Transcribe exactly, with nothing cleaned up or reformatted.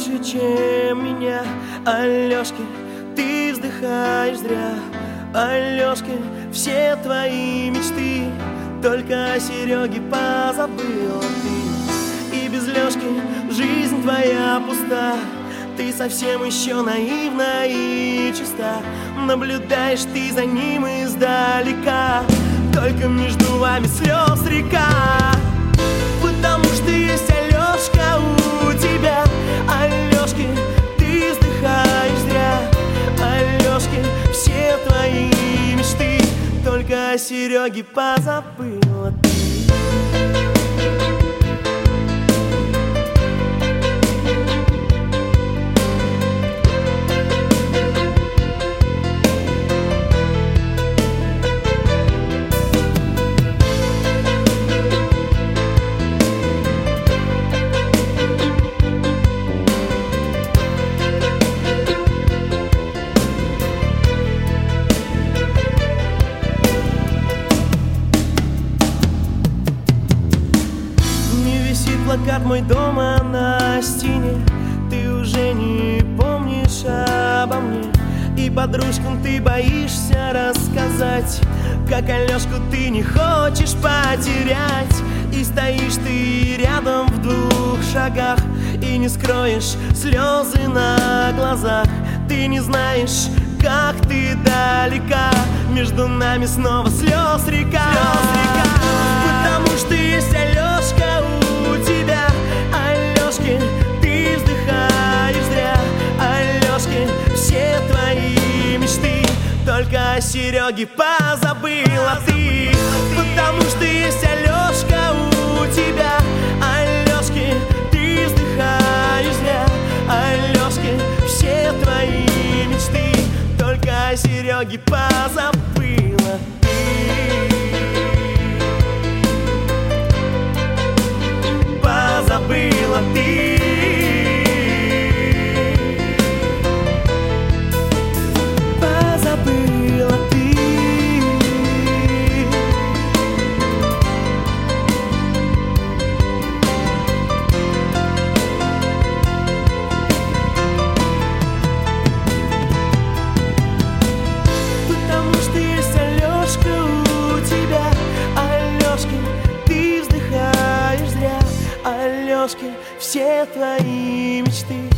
лучше, чем меня. Алёшкин, ты вздыхаешь зря. Алёшкин, все твои мечты только о Сереге позабыла ты. И без Лёшки жизнь твоя пуста. Ты совсем еще наивна и чиста. Наблюдаешь ты за ним издалека. Только между вами слез река. Потому что есть Алёшка у тебя. Алёшкин, ты вздыхаешь зря. Алёшкин, все твои мечты только о Сереге позабыла ты. Плакат мой дома на стене. Ты уже не помнишь обо мне. И подружкам ты боишься рассказать, как Алёшку ты не хочешь потерять. И стоишь ты рядом в двух шагах и не скроешь слезы на глазах. Ты не знаешь, как ты далека. Между нами снова слез река, слез река. Потому что есть Алёшка у тебя. Алёшкин, ты вздыхаешь зря. Алёшкин, все твои мечты только о Сереге позабыла ты. Потому что есть Алёшка у тебя. Алёшкин, ты вздыхаешь зря. Алёшкин, все твои мечты только о Сереге позабыла ты. Позабыла ты. Позабыла ты. Потому что есть Алёшка у тебя. Алёшкин, ты вздыхаешь зря. Алёшкин, все твои мечты